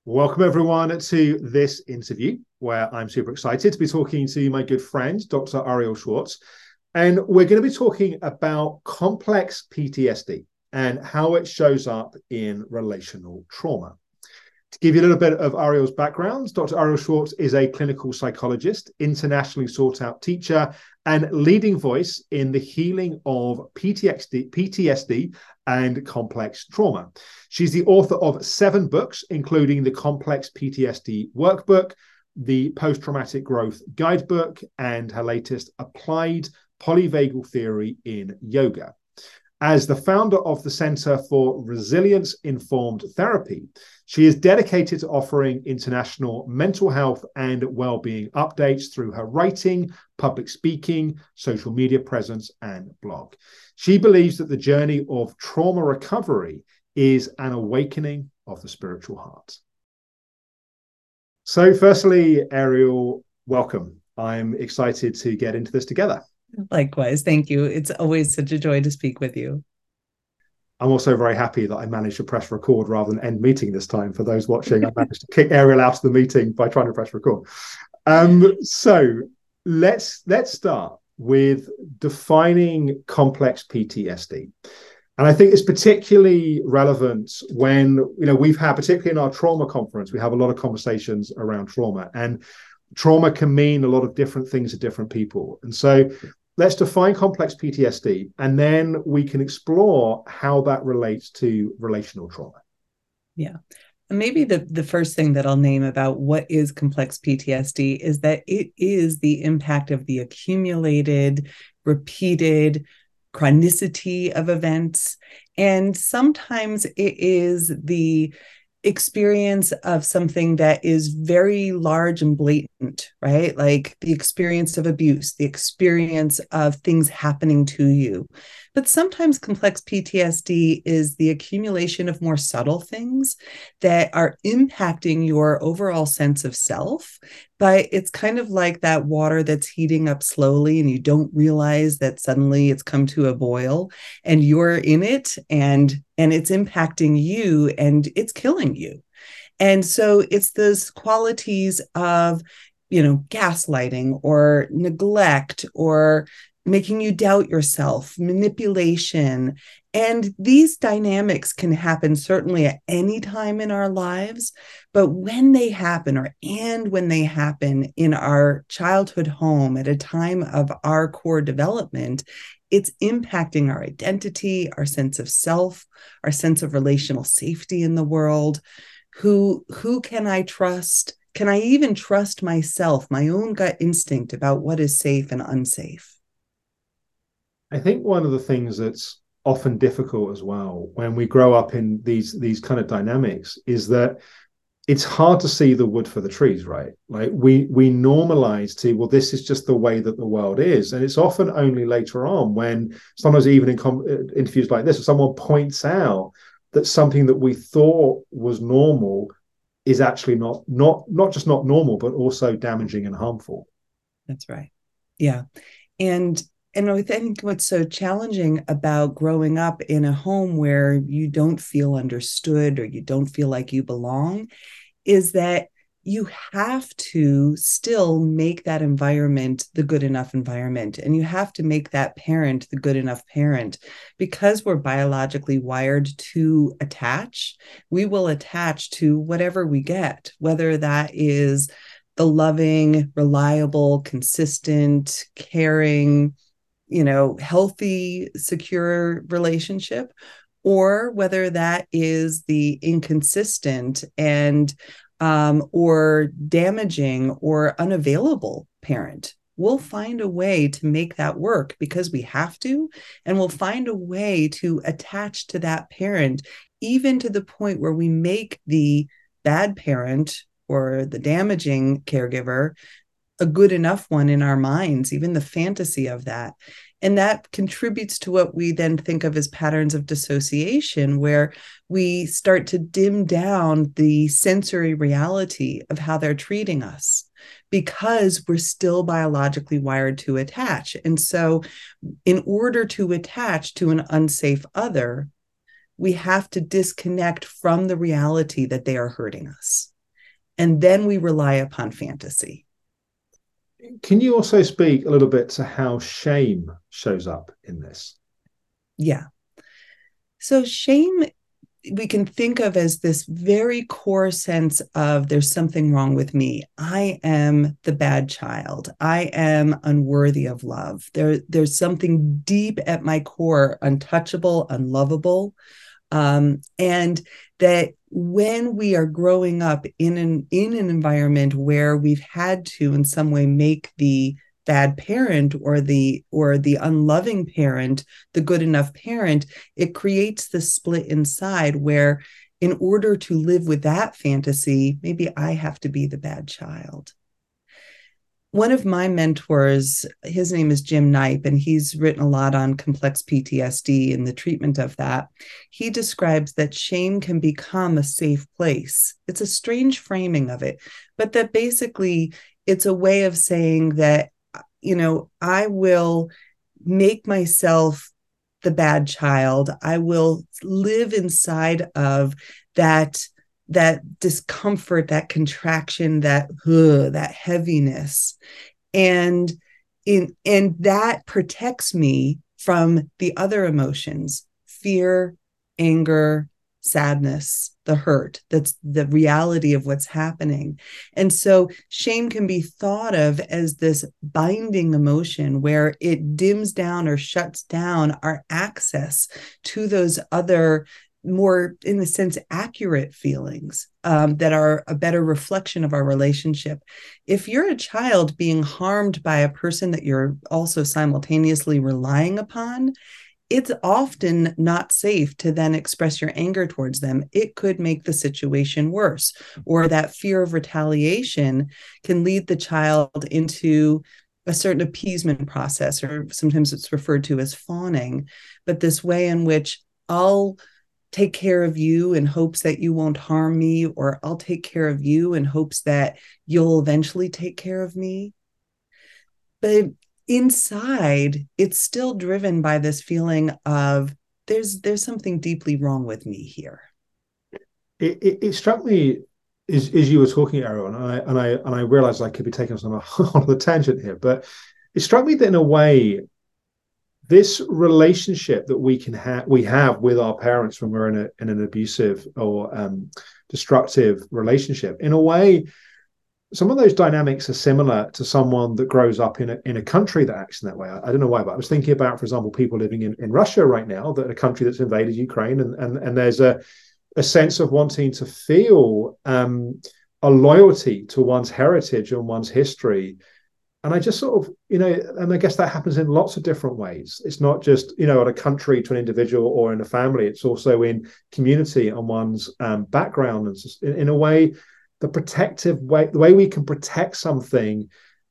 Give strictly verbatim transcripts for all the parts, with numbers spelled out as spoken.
Welcome, everyone, to this interview where I'm super excited to be talking to my good friend, Doctor Ariel Schwartz. And we're going to be talking about complex P T S D and how it shows up in relational trauma. To give you a little bit of Ariel's background, Doctor Ariel Schwartz is a clinical psychologist, internationally sought out teacher, and leading voice in the healing of P T S D, P T S D and complex trauma. She's the author of seven books, including the Complex P T S D Workbook, the Post-Traumatic Growth Guidebook, and her latest Applied Polyvagal Theory in Yoga. As the founder of the Center for Resilience-Informed Therapy, she is dedicated to offering international mental health and well-being updates through her writing, public speaking, social media presence, and blog. She believes that the journey of trauma recovery is an awakening of the spiritual heart. So firstly, Ariel, welcome. I'm excited to get into this together. Likewise. Thank you. It's always such a joy to speak with you. I'm also very happy that I managed to press record rather than end meeting this time. For those watching, I managed to kick Ariel out of the meeting by trying to press record. Um, so let's let's start with defining complex P T S D. And I think it's particularly relevant when, you know, we've had, particularly in our trauma conference, we have a lot of conversations around trauma, and trauma can mean a lot of different things to different people. And so let's define complex P T S D, and then we can explore how that relates to relational trauma. Yeah. And maybe the, the first thing that I'll name about what is complex P T S D is that it is the impact of the accumulated, repeated chronicity of events. And sometimes it is the experience of something that is very large and blatant, right? Like the experience of abuse, the experience of things happening to you. But sometimes complex P T S D is the accumulation of more subtle things that are impacting your overall sense of self. But it's kind of like that water that's heating up slowly and you don't realize that suddenly it's come to a boil and you're in it and and it's impacting you and it's killing you. And so it's those qualities of, you know, gaslighting or neglect or making you doubt yourself, manipulation. And these dynamics can happen certainly at any time in our lives, but when they happen or and when they happen in our childhood home at a time of our core development, it's impacting our identity, our sense of self, our sense of relational safety in the world. Who, who can I trust? Can I even trust myself, my own gut instinct about what is safe and unsafe? I think one of the things that's often difficult as well when we grow up in these these kind of dynamics is that it's hard to see the wood for the trees, right? Like we we normalize to, well, this is just the way that the world is. And it's often only later on when sometimes even in com- interviews like this, if someone points out that something that we thought was normal is actually not not not just not normal, but also damaging and harmful. That's right. Yeah. And and I think what's so challenging about growing up in a home where you don't feel understood or you don't feel like you belong is that you have to still make that environment the good enough environment. And you have to make that parent the good enough parent because we're biologically wired to attach. We will attach to whatever we get, whether that is the loving, reliable, consistent, caring, you know, healthy, secure relationship, or whether that is the inconsistent and um, or damaging or unavailable parent. We'll find a way to make that work because we have to, and we'll find a way to attach to that parent, even to the point where we make the bad parent or the damaging caregiver a good enough one in our minds, even the fantasy of that. And that contributes to what we then think of as patterns of dissociation, where we start to dim down the sensory reality of how they're treating us because we're still biologically wired to attach. And so, in order to attach to an unsafe other, we have to disconnect from the reality that they are hurting us. And then we rely upon fantasy. Can you also speak a little bit to how shame shows up in this? Yeah. So shame, we can think of as this very core sense of there's something wrong with me. I am the bad child. I am unworthy of love. There, there's something deep at my core, untouchable, unlovable. Um, and that when we are growing up in an in an environment where we've had to in some way make the bad parent or the or the unloving parent the good enough parent, it creates this split inside where in order to live with that fantasy, maybe I have to be the bad child. One of my mentors, his name is Jim Knipe, and he's written a lot on complex P T S D and the treatment of that. He describes that shame can become a safe place. It's a strange framing of it, but that basically it's a way of saying that, you know, I will make myself the bad child. I will live inside of that that discomfort, that contraction, that ugh, that heaviness. And in and that protects me from the other emotions, fear, anger, sadness, the hurt. That's the reality of what's happening. And so shame can be thought of as this binding emotion where it dims down or shuts down our access to those other more, in a sense, accurate feelings um, that are a better reflection of our relationship. If you're a child being harmed by a person that you're also simultaneously relying upon, it's often not safe to then express your anger towards them. It could make the situation worse, or that fear of retaliation can lead the child into a certain appeasement process, or sometimes it's referred to as fawning, but this way in which I'll take care of you in hopes that you won't harm me, or I'll take care of you in hopes that you'll eventually take care of me. But inside, it's still driven by this feeling of there's there's something deeply wrong with me here. It, it, it struck me as, as you were talking, Ariel, and I and I and I realized I could be taking us on a, on a tangent here, but it struck me that in a way, this relationship that we can have we have with our parents when we're in a in an abusive or um, destructive relationship, in a way, some of those dynamics are similar to someone that grows up in a in a country that acts in that way. I, I don't know why, but I was thinking about, for example, people living in, in Russia right now, that a country that's invaded Ukraine, and and, and there's a a sense of wanting to feel um, a loyalty to one's heritage and one's history. And I just sort of, you know, and I guess that happens in lots of different ways. It's not just, you know, at a country to an individual or in a family. It's also in community and one's um, background. And just, in, in a way, the protective way, the way we can protect something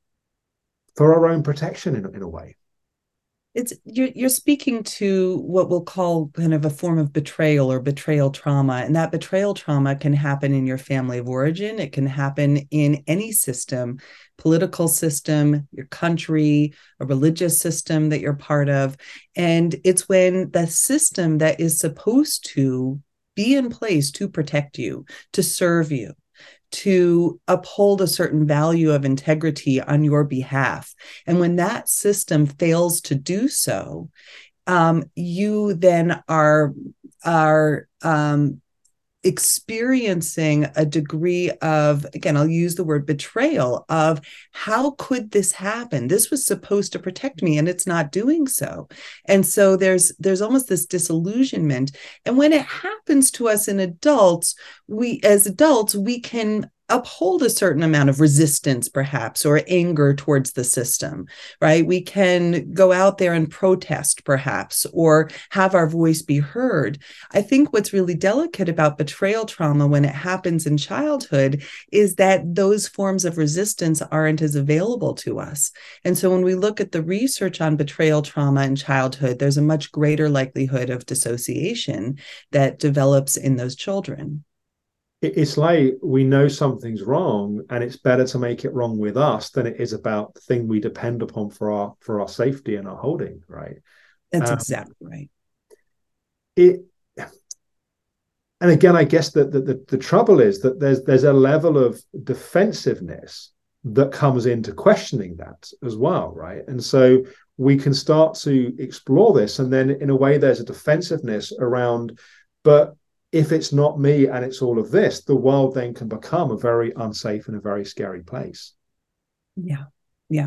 for our own protection in, in a way. It's you're you're speaking to what we'll call kind of a form of betrayal or betrayal trauma. And that betrayal trauma can happen in your family of origin. It can happen in any system, political system, your country, a religious system that you're part of. And it's when the system that is supposed to be in place to protect you, to serve you, to uphold a certain value of integrity on your behalf. And when that system fails to do so, um, you then are, are um, experiencing a degree of, again, I'll use the word betrayal, of how could this happen? This was supposed to protect me and it's not doing so. And so there's there's almost this disillusionment. And when it happens to us in adults, we as adults, we can uphold a certain amount of resistance, perhaps, or anger towards the system, right? We can go out there and protest, perhaps, or have our voice be heard. I think what's really delicate about betrayal trauma when it happens in childhood is that those forms of resistance aren't as available to us. And so when we look at the research on betrayal trauma in childhood, there's a much greater likelihood of dissociation that develops in those children. It's like we know something's wrong, and it's better to make it wrong with us than it is about the thing we depend upon for our for our safety and our holding, right? That's Um, exactly right. it and again, I guess that the, the, the trouble is that there's there's a level of defensiveness that comes into questioning that as well, right? And so we can start to explore this, and then in a way there's a defensiveness around, but if it's not me and it's all of this, the world then can become a very unsafe and a very scary place. Yeah, yeah.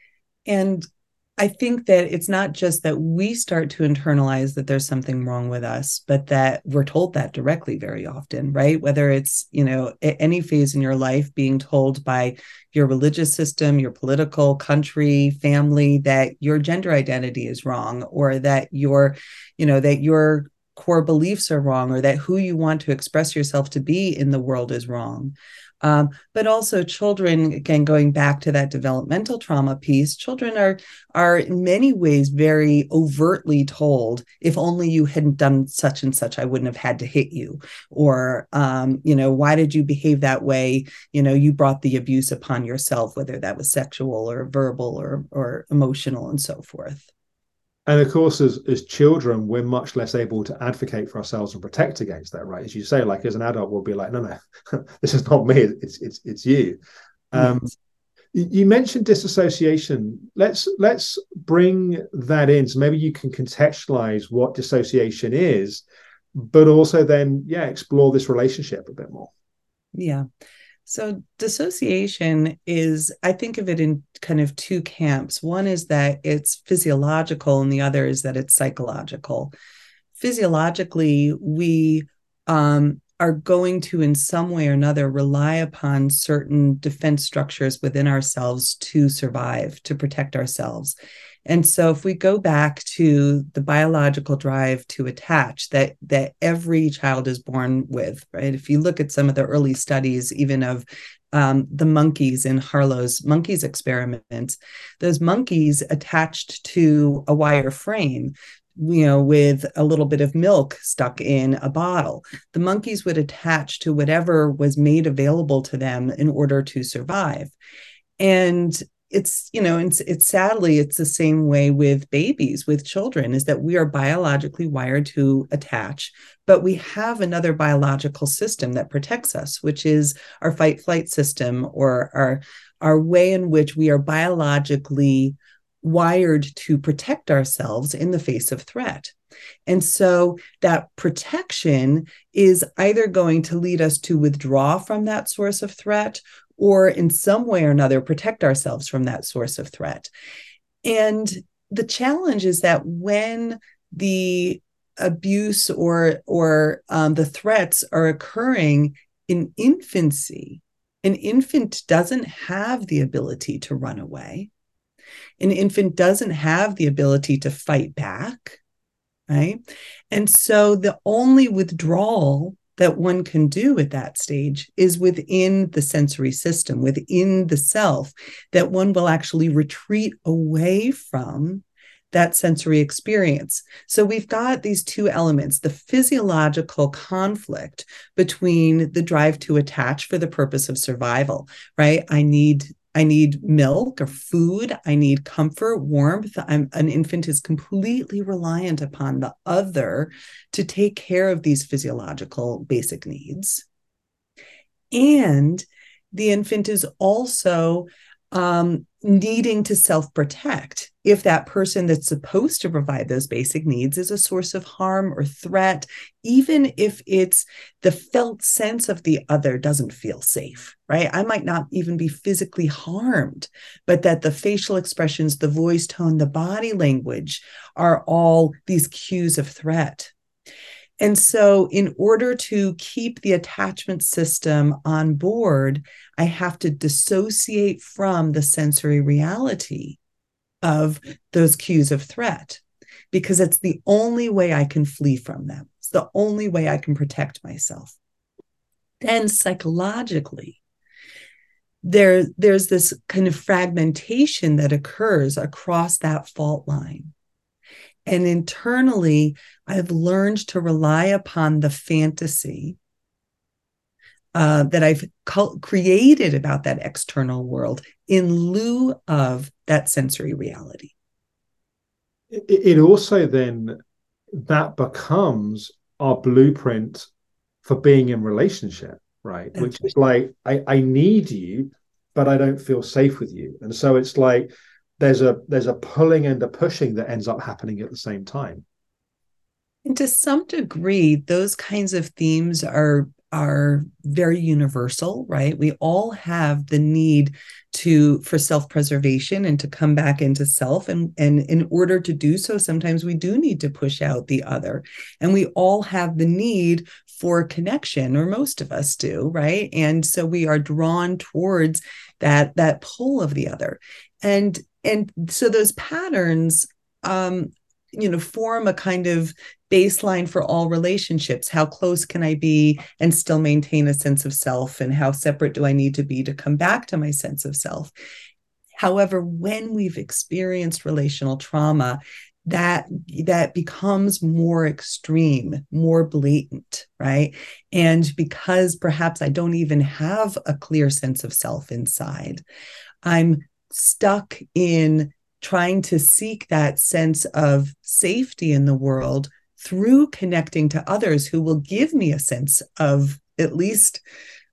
And I think that it's not just that we start to internalize that there's something wrong with us, but that we're told that directly very often, right? Whether it's, you know, at any phase in your life being told by your religious system, your political, country, family, that your gender identity is wrong, or that your, you know, that your core beliefs are wrong, or that who you want to express yourself to be in the world is wrong. Um, but also children, again, going back to that developmental trauma piece, children are, are in many ways very overtly told, if only you hadn't done such and such, I wouldn't have had to hit you. Or, um, you know, why did you behave that way? You know, you brought the abuse upon yourself, whether that was sexual or verbal or, or emotional and so forth. And of course, as, as children, we're much less able to advocate for ourselves and protect against that, right? As you say, like as an adult, we'll be like, no, no, this is not me. It's it's it's you. Um, Yes. You mentioned disassociation. Let's let's bring that in. So maybe you can contextualize what dissociation is, but also then, yeah, explore this relationship a bit more. Yeah. So dissociation is, I think of it in kind of two camps. One is that it's physiological, and the other is that it's psychological. Physiologically, we um, are going to, in some way or another, rely upon certain defense structures within ourselves to survive, to protect ourselves. And so if we go back to the biological drive to attach that, that every child is born with, right? If you look at some of the early studies, even of um, the monkeys in Harlow's monkeys experiments, those monkeys attached to a wire frame, you know, with a little bit of milk stuck in a bottle. The monkeys would attach to whatever was made available to them in order to survive. And it's, you know, it's, it's sadly, it's the same way with babies, with children, is that we are biologically wired to attach, but we have another biological system that protects us, which is our fight flight system, or our, our way in which we are biologically wired to protect ourselves in the face of threat. And so that protection is either going to lead us to withdraw from that source of threat, or in some way or another protect ourselves from that source of threat. And the challenge is that when the abuse or, or um, the threats are occurring in infancy, an infant doesn't have the ability to run away. An infant doesn't have the ability to fight back, right? And so the only withdrawal that one can do at that stage is within the sensory system, within the self, that one will actually retreat away from that sensory experience. So we've got these two elements, the physiological conflict between the drive to attach for the purpose of survival, right? I need I need milk or food. I need comfort, warmth. I'm, an infant is completely reliant upon the other to take care of these physiological basic needs. And the infant is also um, needing to self-protect if that person that's supposed to provide those basic needs is a source of harm or threat, even if it's the felt sense of the other doesn't feel safe, right? I might not even be physically harmed, but that the facial expressions, the voice tone, the body language are all these cues of threat. And so in order to keep the attachment system on board, I have to dissociate from the sensory reality of those cues of threat, because it's the only way I can flee from them. It's the only way I can protect myself. Then psychologically, there, there's this kind of fragmentation that occurs across that fault line. And internally, I've learned to rely upon the fantasy uh, that I've co- created about that external world in lieu of that sensory reality. It, it also then, that becomes our blueprint for being in relationship, right? That's Which right. is like, I, I need you, but I don't feel safe with you. And so it's like there's a there's a pulling and a pushing that ends up happening at the same time. And to some degree, those kinds of themes are are very universal, right? We all have the need to for self-preservation and to come back into self. And, and in order to do so, sometimes we do need to push out the other. And we all have the need for connection, or most of us do, right? And so we are drawn towards that, that pull of the other. And and so those patterns um, you know, form a kind of baseline for all relationships. How close can I be and still maintain a sense of self? And how separate do I need to be to come back to my sense of self? However, when we've experienced relational trauma, that that becomes more extreme, more blatant, right? And because perhaps I don't even have a clear sense of self inside, I'm stuck in trying to seek that sense of safety in the world through connecting to others who will give me a sense of at least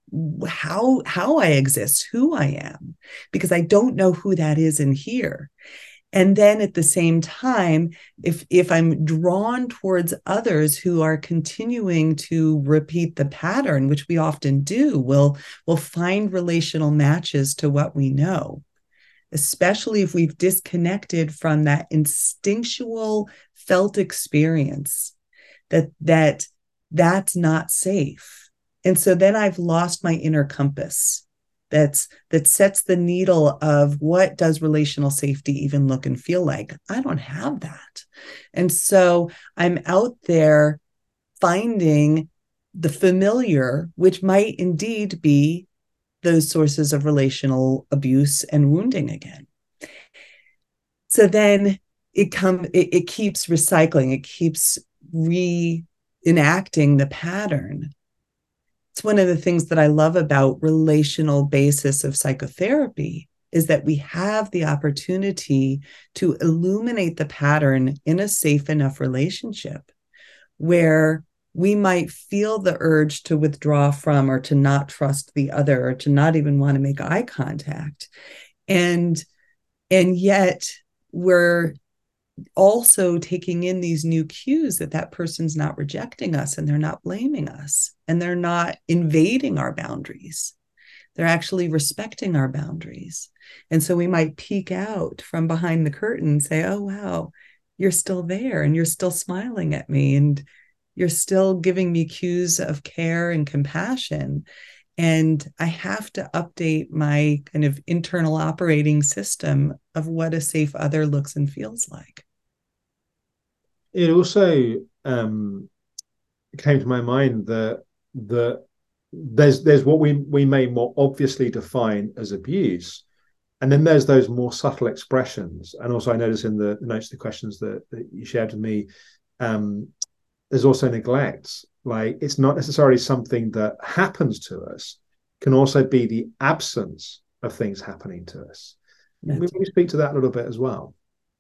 how how I exist, who I am, because I don't know who that is in here. And then at the same time, if if I'm drawn towards others who are continuing to repeat the pattern, which we often do, we'll we'll find relational matches to what we know, especially if we've disconnected from that instinctual felt experience that that that's not safe. And so then I've lost my inner compass that's that sets the needle of what does relational safety even look and feel like. I don't have that. And so I'm out there finding the familiar, which might indeed be those sources of relational abuse and wounding again. So then it come it, it keeps recycling, it keeps reenacting the pattern. It's one of the things that I love about relational basis of psychotherapy is that we have the opportunity to illuminate the pattern in a safe enough relationship where we might feel the urge to withdraw from or to not trust the other or to not even want to make eye contact. And, and yet we're also taking in these new cues that that person's not rejecting us and they're not blaming us and they're not invading our boundaries. They're actually respecting our boundaries. And so we might peek out from behind the curtain and say, oh, wow, you're still there and you're still smiling at me and you're still giving me cues of care and compassion. And I have to update my kind of internal operating system of what a safe other looks and feels like. It also um, came to my mind that that there's there's what we we may more obviously define as abuse, and then there's those more subtle expressions. And also, I noticed in the notes, the questions that, that you shared with me, um, there's also neglect. Like it's not necessarily something that happens to us; it can also be the absence of things happening to us. Maybe we speak to that a little bit as well.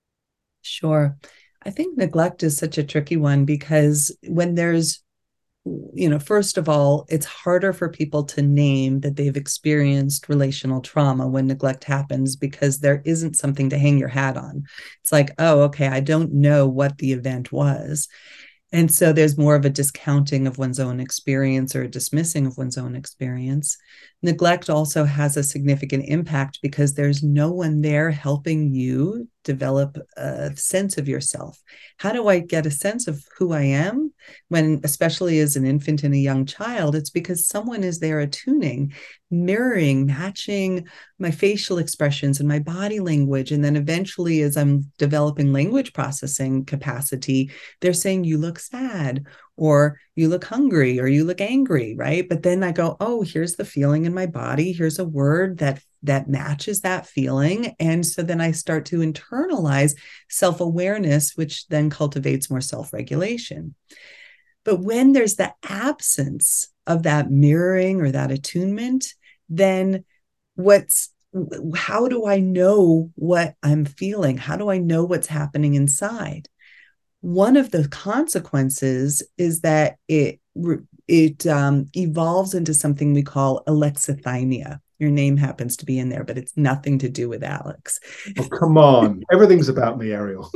Sure. I think neglect is such a tricky one because when there's, you know, first of all, it's harder for people to name that they've experienced relational trauma when neglect happens because there isn't something to hang your hat on. It's like, oh, okay, I don't know what the event was. And so there's more of a discounting of one's own experience or a dismissing of one's own experience. Neglect also has a significant impact because there's no one there helping you develop a sense of yourself. How do I get a sense of who I am when, especially as an infant and a young child? It's because someone is there attuning, mirroring, matching my facial expressions and my body language. And then eventually, as I'm developing language processing capacity, they're saying, you look sad, or you look hungry, or you look angry, right? But then I go, oh, here's the feeling in my body. Here's a word that that matches that feeling. And so then I start to internalize self-awareness, which then cultivates more self-regulation. But when there's the absence of that mirroring or that attunement, then what's how do I know what I'm feeling? How do I know what's happening inside? One of the consequences is that it it um, evolves into something we call alexithymia. Your name happens to be in there, but it's nothing to do with Alex. Oh, come on. Everything's about me, Ariel.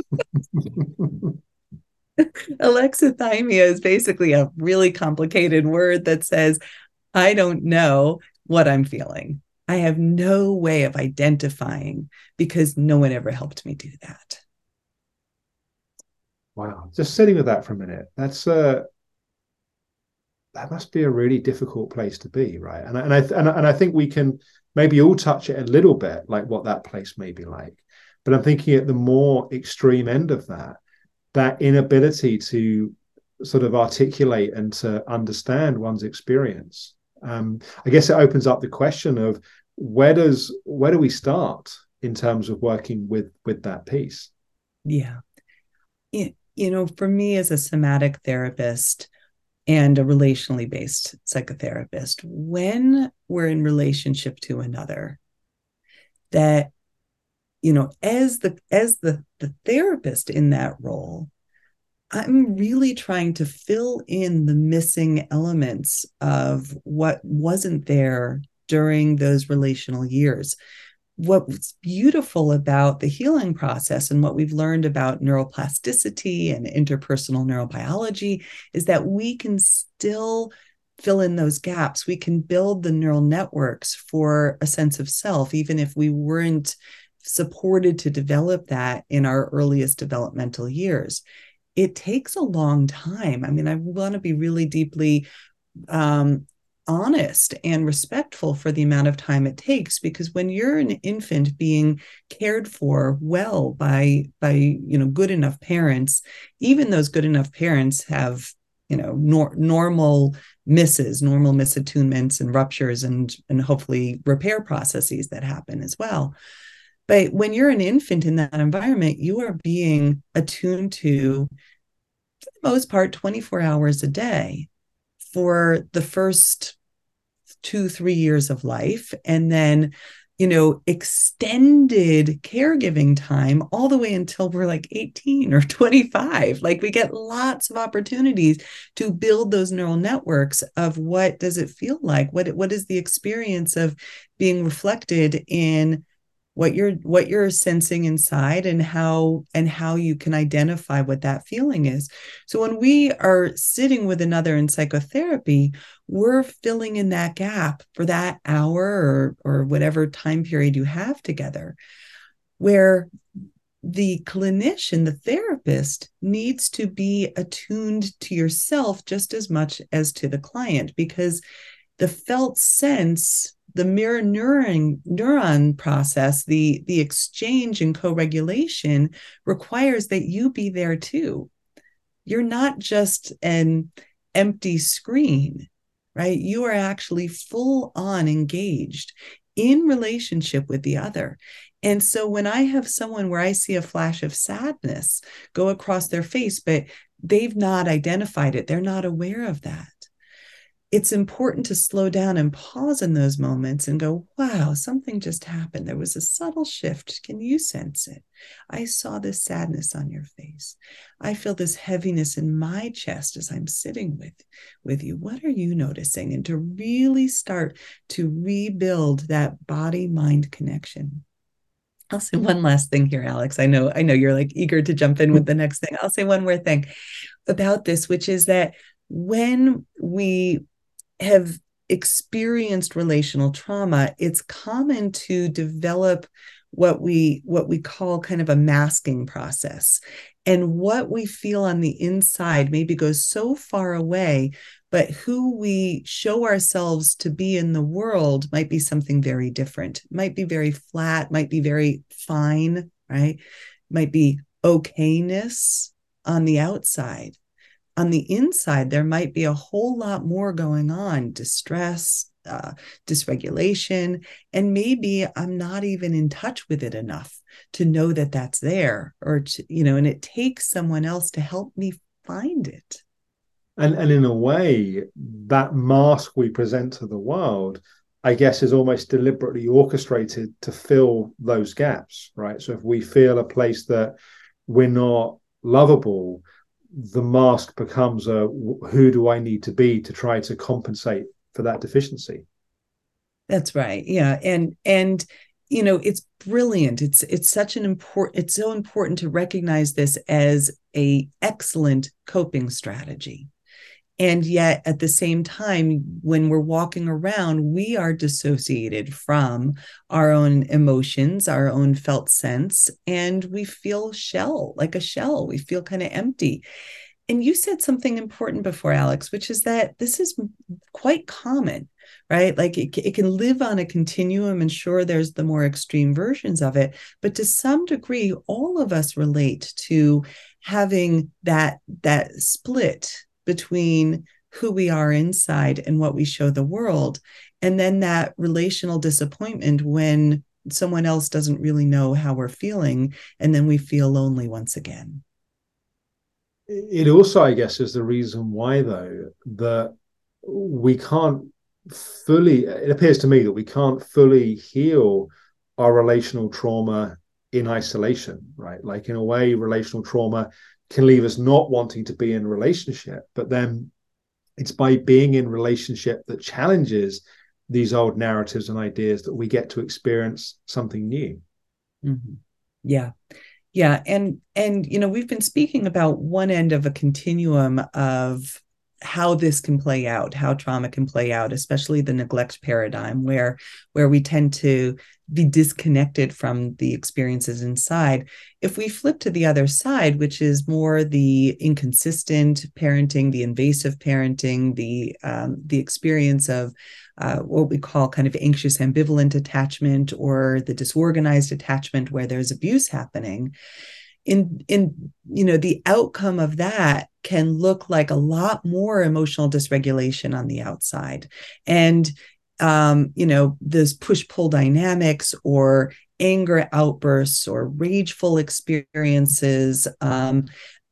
Alexithymia is basically a really complicated word that says, I don't know what I'm feeling. I have no way of identifying because no one ever helped me do that. Wow. Just sitting with that for a minute. That's uh that must be a really difficult place to be, right? And I, and I and, and I think we can maybe all touch it a little bit, like what that place may be like. But I'm thinking at the more extreme end of that, that inability to sort of articulate and to understand one's experience. Um, I guess it opens up the question of where does where do we start in terms of working with with that piece? Yeah. You, you know, for me as a somatic therapist and a relationally based psychotherapist, when we're in relationship to another, that, you know, as the as the, the therapist in that role, I'm really trying to fill in the missing elements of what wasn't there during those relational years. What's beautiful about the healing process and what we've learned about neuroplasticity and interpersonal neurobiology is that we can still fill in those gaps. We can build the neural networks for a sense of self, even if we weren't supported to develop that in our earliest developmental years. It takes a long time. I mean, I want to be really deeply um, honest and respectful for the amount of time it takes, because when you're an infant being cared for well by by you know good enough parents, even those good enough parents have you know nor- normal misses, normal misattunements and ruptures, and and hopefully repair processes that happen as well. But when you're an infant in that environment, you are being attuned to, for the most part, twenty-four hours a day for the first two, three years of life. And then, you know, extended caregiving time all the way until we're like eighteen or twenty-five. Like we get lots of opportunities to build those neural networks of what does it feel like? What, what is the experience of being reflected in what you're what you're sensing inside, and how and how you can identify what that feeling is. So when we are sitting with another in psychotherapy, we're filling in that gap for that hour or or whatever time period you have together, where the clinician, the therapist, needs to be attuned to yourself just as much as to the client, because the felt sense, the mirror neuron, neuron process, the, the exchange and co-regulation requires that you be there too. You're not just an empty screen, right? You are actually full on engaged in relationship with the other. And so when I have someone where I see a flash of sadness go across their face, but they've not identified it, they're not aware of that, it's important to slow down and pause in those moments and go, wow, something just happened. There was a subtle shift. Can you sense it? I saw this sadness on your face. I feel this heaviness in my chest as I'm sitting with, with you. What are you noticing? And to really start to rebuild that body-mind connection. I'll say one last thing here, Alex. I know, I know you're like eager to jump in with the next thing. I'll say one more thing about this, which is that when we have experienced relational trauma, it's common to develop what we what we call kind of a masking process. And what we feel on the inside maybe goes so far away, but who we show ourselves to be in the world might be something very different, might be very flat, might be very fine, right? Might be okayness on the outside. On the inside, there might be a whole lot more going on, distress, uh, dysregulation, and maybe I'm not even in touch with it enough to know that that's there, or, to, you know, and it takes someone else to help me find it. And, and in a way, that mask we present to the world, I guess, is almost deliberately orchestrated to fill those gaps, right? So if we feel a place that we're not lovable, the mask becomes a who do I need to be to try to compensate for that deficiency. That's right. Yeah. And, and, you know, it's brilliant. It's, it's such an important, it's so important to recognize this as a excellent coping strategy. And yet at the same time, when we're walking around, we are dissociated from our own emotions, our own felt sense, and we feel shell, like a shell. We feel kind of empty. And you said something important before, Alex, which is that this is quite common, right? Like it, it can live on a continuum, and sure, there's the more extreme versions of it, but to some degree, all of us relate to having that, that split between who we are inside and what we show the world. And then that relational disappointment when someone else doesn't really know how we're feeling, and then we feel lonely once again. It also, I guess, is the reason why, though, that we can't fully, it appears to me that we can't fully heal our relational trauma in isolation, right? Like in a way, relational trauma can leave us not wanting to be in a relationship, but then it's by being in relationship that challenges these old narratives and ideas that we get to experience something new. Mm-hmm. Yeah. Yeah. And, and, you know, we've been speaking about one end of a continuum of how this can play out, how trauma can play out, especially the neglect paradigm, where, where we tend to be disconnected from the experiences inside. If we flip to the other side, which is more the inconsistent parenting, the invasive parenting, the, um, the experience of uh, what we call kind of anxious ambivalent attachment, or the disorganized attachment where there's abuse happening, in in you know, the outcome of that can look like a lot more emotional dysregulation on the outside, and um you know, those push-pull dynamics, or anger outbursts, or rageful experiences. um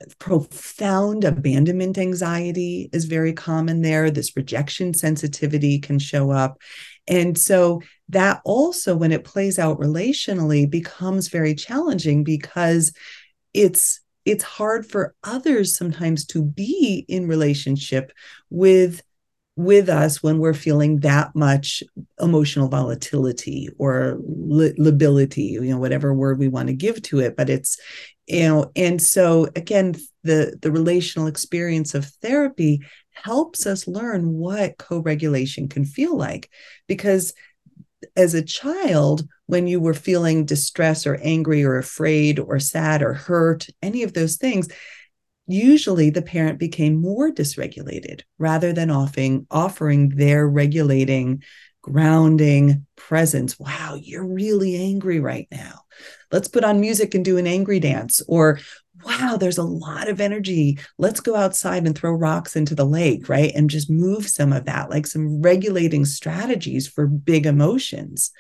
Profound abandonment anxiety is very common there. This rejection sensitivity can show up. And so that also, when it plays out relationally, becomes very challenging, because it's it's hard for others sometimes to be in relationship with with us when we're feeling that much emotional volatility or li- lability, you know, whatever word we want to give to it. But it's, you know, and so again, the, the relational experience of therapy helps us learn what co-regulation can feel like. Because as a child, when you were feeling distress or angry or afraid or sad or hurt, any of those things, usually the parent became more dysregulated rather than offering, offering their regulating, grounding presence. Wow, you're really angry right now. Let's put on music and do an angry dance. Or, wow, there's a lot of energy. Let's go outside and throw rocks into the lake, right? And just move some of that, like some regulating strategies for big emotions.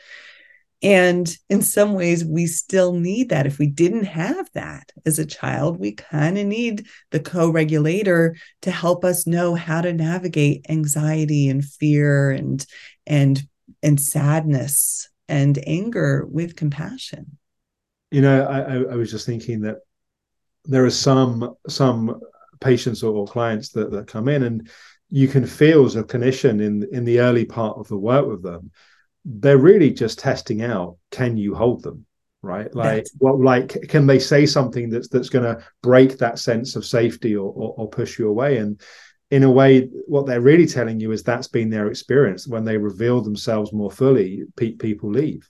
And in some ways, we still need that. If we didn't have that as a child, we kind of need the co-regulator to help us know how to navigate anxiety and fear and and and sadness and anger with compassion. You know, I, I was just thinking that there are some some patients or clients that, that come in, and you can feel as a clinician in in the early part of the work with them, they're really just testing out, can you hold them, right? Like, That's, what, like, can they say something that's that's going to break that sense of safety, or, or or push you away? And in a way, what they're really telling you is that's been their experience. When they reveal themselves more fully, pe- people leave.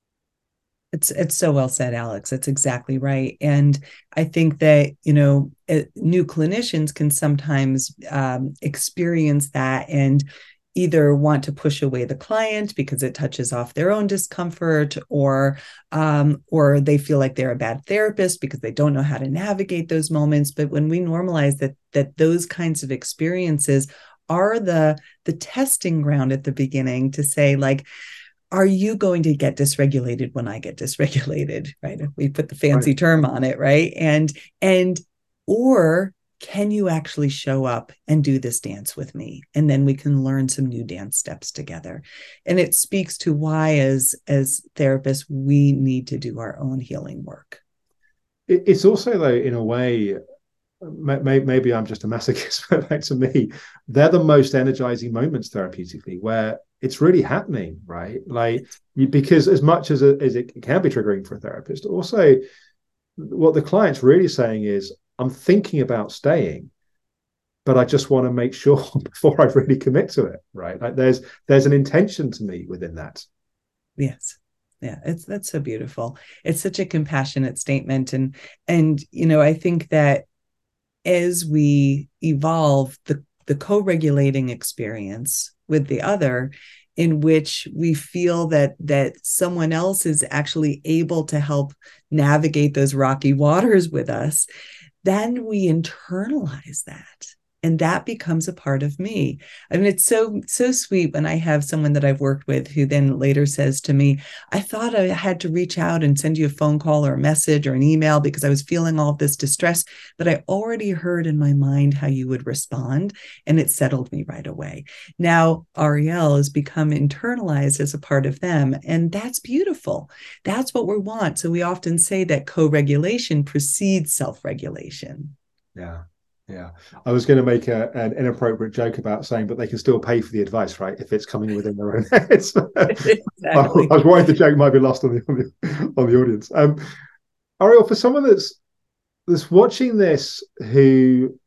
It's it's so well said, Alex. It's exactly right. And I think that, you know, new clinicians can sometimes um, experience that and either want to push away the client because it touches off their own discomfort, or um, or they feel like they're a bad therapist because they don't know how to navigate those moments. But when we normalize that that those kinds of experiences are the the testing ground at the beginning to say, like, are you going to get dysregulated when I get dysregulated, right? We put the fancy Right. term on it, right? And and or can you actually show up and do this dance with me? And then we can learn some new dance steps together. And it speaks to why, as as therapists, we need to do our own healing work. It, it's also, though, in a way, maybe I'm just a masochist, but like to me, they're the most energizing moments therapeutically, where it's really happening, right? Like, you, because as much as, it, as it can be triggering for a therapist, also what the client's really saying is, I'm thinking about staying, but I just want to make sure before I really commit to it, right? Like there's there's an intention to me within that. Yes. Yeah, it's that's so beautiful. It's such a compassionate statement. And and you know, I think that as we evolve, the the co-regulating experience with the other, in which we feel that that someone else is actually able to help navigate those rocky waters with us, then we internalize that. And that becomes a part of me. I mean, it's so, so sweet when I have someone that I've worked with who then later says to me, I thought I had to reach out and send you a phone call or a message or an email because I was feeling all of this distress, but I already heard in my mind how you would respond, and it settled me right away. Now, Ariel has become internalized as a part of them, and that's beautiful. That's what we want. So we often say that co-regulation precedes self-regulation. Yeah. Yeah, I was going to make a, an inappropriate joke about saying, but they can still pay for the advice, right? If it's coming within their own heads. Exactly. I, I was worried the joke might be lost on the on the, on the audience. Um, Ariel, for someone that's that's watching this, who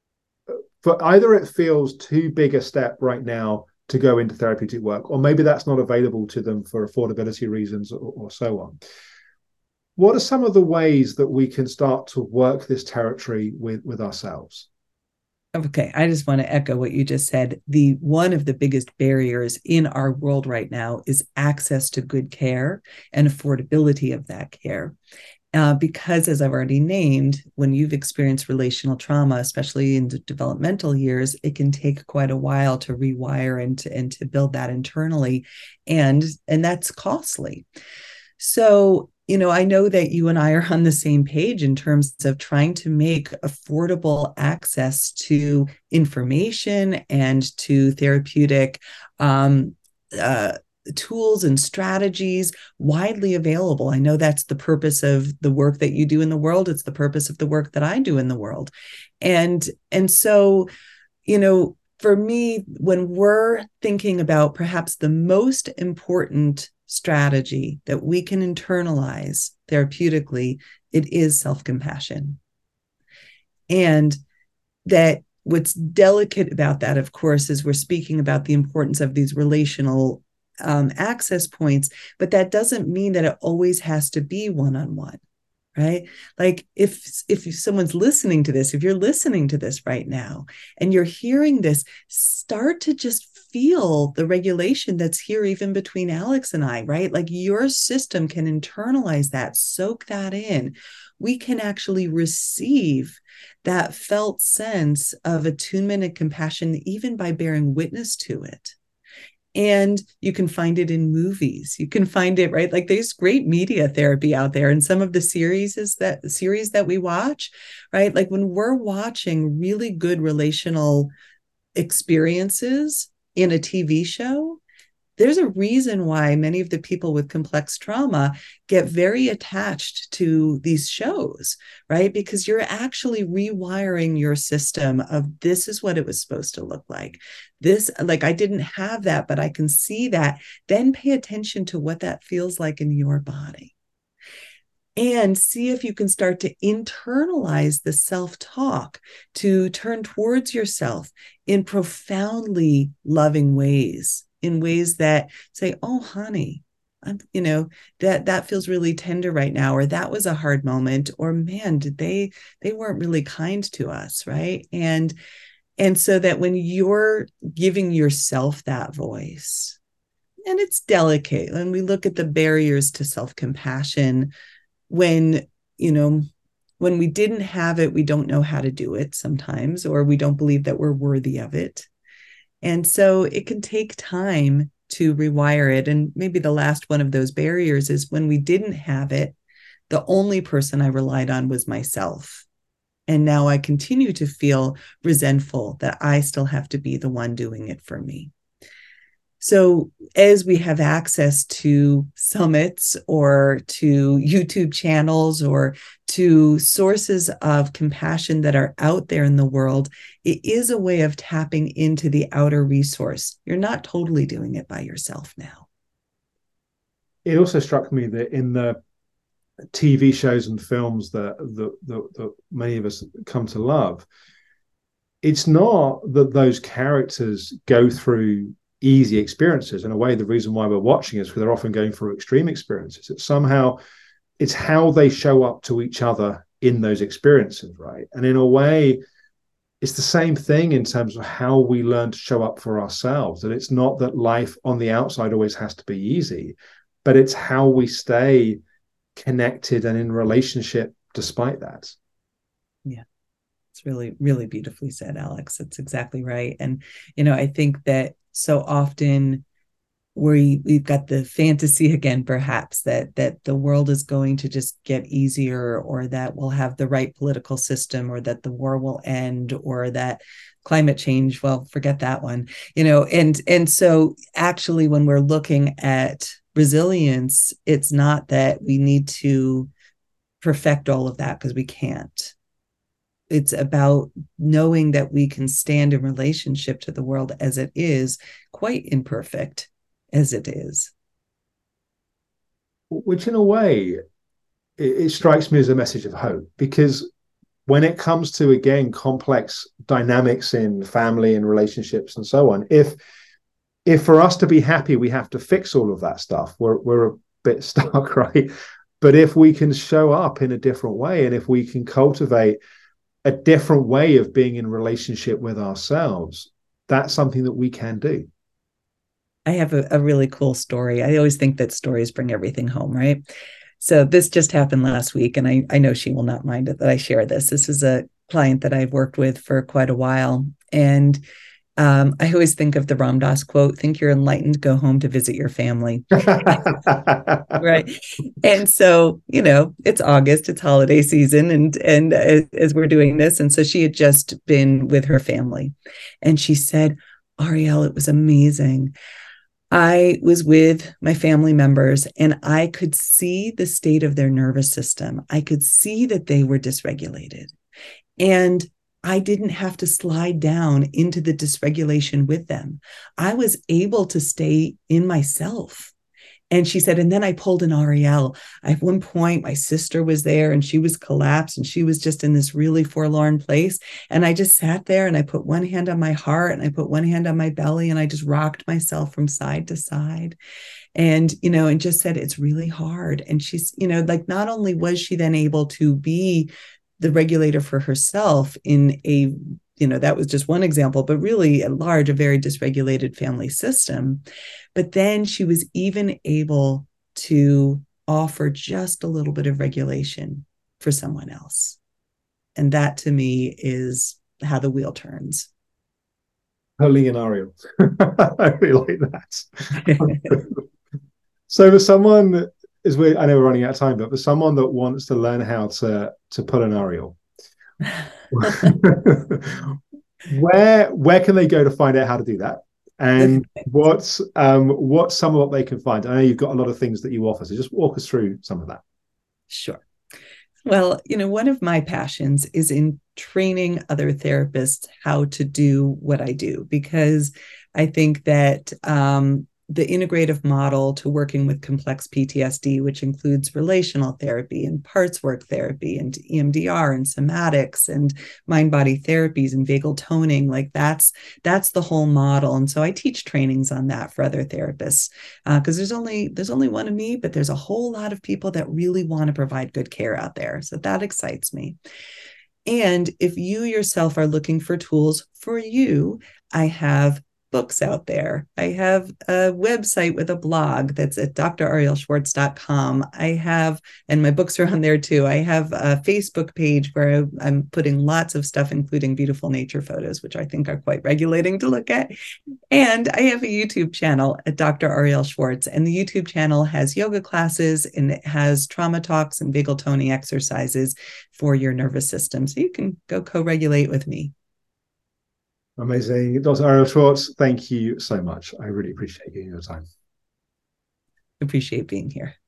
for either it feels too big a step right now to go into therapeutic work, or maybe that's not available to them for affordability reasons, or, or so on. What are some of the ways that we can start to work this territory with, with ourselves? Okay, I just want to echo what you just said. The one of the biggest barriers in our world right now is access to good care and affordability of that care. Uh, because, as I've already named, when you've experienced relational trauma, especially in the developmental years, it can take quite a while to rewire and to, and to build that internally, and and that's costly. So, you know, I know that you and I are on the same page in terms of trying to make affordable access to information and to therapeutic um, uh, tools and strategies widely available. I know that's the purpose of the work that you do in the world. It's the purpose of the work that I do in the world. And, and so, you know, for me, when we're thinking about perhaps the most important strategy that we can internalize therapeutically, it is self-compassion. And that what's delicate about that, of course, is we're speaking about the importance of these relational um, access points, but that doesn't mean that it always has to be one-on-one. Right? Like if if someone's listening to this, if you're listening to this right now and you're hearing this, start to just feel the regulation that's here even between Alex and I, right? Like your system can internalize that, soak that in. We can actually receive that felt sense of attunement and compassion even by bearing witness to it. And you can find it in movies. You can find it, right? Like there's great media therapy out there. And some of the series is that series that we watch, right? Like when we're watching really good relational experiences in a T V show, there's a reason why many of the people with complex trauma get very attached to these shows, right? Because you're actually rewiring your system of this is what it was supposed to look like. This, like, I didn't have that, but I can see that. Then pay attention to what that feels like in your body. And see if you can start to internalize the self-talk, to turn towards yourself in profoundly loving ways, in ways that say, oh, honey, I'm, you know, that that feels really tender right now, or that was a hard moment, or man, did they, they weren't really kind to us, right? And, and so that when you're giving yourself that voice, and it's delicate, when we look at the barriers to self-compassion, when, you know, when we didn't have it, we don't know how to do it sometimes, or we don't believe that we're worthy of it. And so it can take time to rewire it. And maybe the last one of those barriers is when we didn't have it, the only person I relied on was myself. And now I continue to feel resentful that I still have to be the one doing it for me. So as we have access to summits or to YouTube channels or to sources of compassion that are out there in the world, it is a way of tapping into the outer resource. You're not totally doing it by yourself now. It also struck me that in the T V shows and films that, that, that, that many of us come to love, it's not that those characters go through easy experiences. In a way, the reason why we're watching is because they're often going through extreme experiences. It's somehow, it's how they show up to each other in those experiences, right? And in a way, it's the same thing in terms of how we learn to show up for ourselves. That it's not that life on the outside always has to be easy, but it's how we stay connected and in relationship despite that. Yeah. It's really, really beautifully said, Alex. That's exactly right. And, you know, I think that so often we, we've got the fantasy again, perhaps, that that the world is going to just get easier, or that we'll have the right political system, or that the war will end, or that climate change, well, forget that one, you know, and, and so actually when we're looking at resilience, it's not that we need to perfect all of that, because we can't. It's about knowing that we can stand in relationship to the world as it is, quite imperfect as it is. Which in a way, it, it strikes me as a message of hope, because when it comes to, again, complex dynamics in family and relationships and so on, if if for us to be happy, we have to fix all of that stuff, we're, we're a bit stuck, right? But if we can show up in a different way, and if we can cultivate a different way of being in relationship with ourselves, that's something that we can do. I have a, a really cool story. I always think that stories bring everything home, right? So this just happened last week, and I, I know she will not mind it that I share this. This is a client that I've worked with for quite a while. And um, I always think of the Ram Dass quote, think you're enlightened, go home to visit your family. Right. And so, you know, it's August, it's holiday season. And, and as, as we're doing this, and so she had just been with her family, and she said, Ariel, it was amazing. I was with my family members, and I could see the state of their nervous system. I could see that they were dysregulated. And I didn't have to slide down into the dysregulation with them. I was able to stay in myself. And she said, and then I pulled an Ariel. At one point, my sister was there, and she was collapsed, and she was just in this really forlorn place. And I just sat there, and I put one hand on my heart, and I put one hand on my belly, and I just rocked myself from side to side. And, you know, and just said, it's really hard. And she's, you know, like, not only was she then able to be the regulator for herself in a, you know, that was just one example, but really at large, a very dysregulated family system. But then she was even able to offer just a little bit of regulation for someone else. And that, to me, is how the wheel turns. Holy and Ariel. I really like that. So for someone, as we, I know we're running out of time, but for someone that wants to learn how to to pull an Ariel, where where can they go to find out how to do that? And what's um what's some of what they can find? I know you've got a lot of things that you offer, so just walk us through some of that. Sure. Well, you know, one of my passions is in training other therapists how to do what I do, because I think that um, the integrative model to working with complex P T S D, which includes relational therapy and parts work therapy and E M D R and somatics and mind-body therapies and vagal toning, like that's that's the whole model. And so I teach trainings on that for other therapists, because uh, there's only there's only one of me, but there's a whole lot of people that really want to provide good care out there. So that excites me. And if you yourself are looking for tools for you, I have books out there. I have a website with a blog that's at d r ariel schwartz dot com. I have, and my books are on there too. I have a Facebook page where I'm putting lots of stuff, including beautiful nature photos, which I think are quite regulating to look at. And I have a YouTube channel at Doctor Ariel Schwartz. And the YouTube channel has yoga classes, and it has trauma talks and vagal toning exercises for your nervous system. So you can go co-regulate with me. Amazing. Doctor Ariel Schwartz, thank you so much. I really appreciate you your time. Appreciate being here.